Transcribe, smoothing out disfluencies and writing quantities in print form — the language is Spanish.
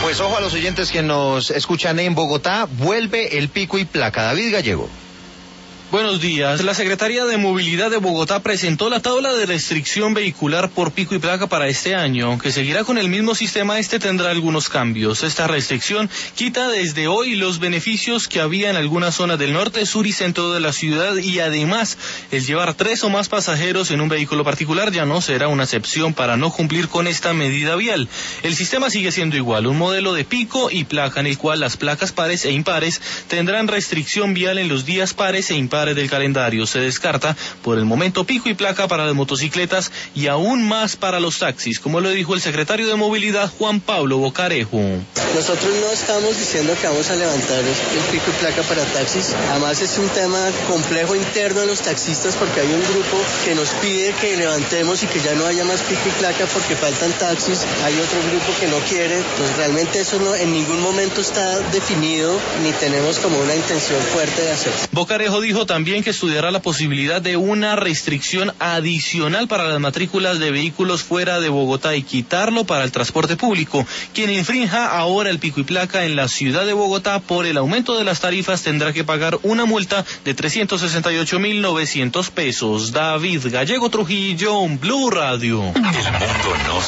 Pues ojo a los oyentes que nos escuchan en Bogotá, vuelve el pico y placa. David Gallego. Buenos días. La Secretaría de Movilidad de Bogotá presentó la tabla de restricción vehicular por pico y placa para este año. Aunque seguirá con el mismo sistema, tendrá algunos cambios. Esta restricción quita desde hoy los beneficios que había en algunas zonas del norte, sur y centro de la ciudad, y además el llevar 3 o más pasajeros en un vehículo particular ya no será una excepción para no cumplir con esta medida vial. El sistema sigue siendo igual, un modelo de pico y placa en el cual las placas pares e impares tendrán restricción vial en los días pares e impares del calendario. Se descarta por el momento pico y placa para las motocicletas y aún más para los taxis, como lo dijo el secretario de Movilidad Juan Pablo Bocarejo. Nosotros no estamos diciendo que vamos a levantar el pico y placa para taxis. Además es un tema complejo interno de los taxistas porque hay un grupo que nos pide que levantemos y que ya no haya más pico y placa porque faltan taxis. Hay otro grupo que no quiere. Pues realmente eso no, en ningún momento está definido ni tenemos como una intención fuerte de hacerlo. Bocarejo dijo también que estudiará la posibilidad de una restricción adicional para las matrículas de vehículos fuera de Bogotá y quitarlo para el transporte público. Quien infrinja ahora el pico y placa en la ciudad de Bogotá por el aumento de las tarifas tendrá que pagar una multa de 368.900 pesos. David Gallego Trujillo, Blue Radio. El mundo no